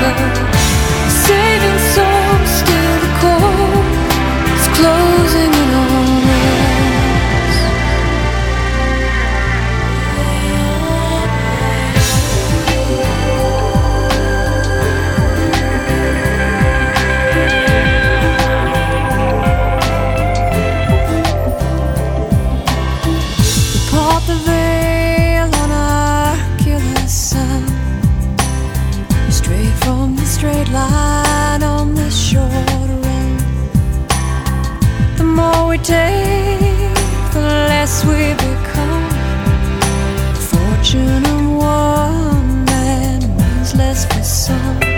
Saving soul, still the cold is closing in on us. We part the veil on our killer sun, straight from the straight line on this short run. The more we take, the less we become. Fortune of one man means less for some.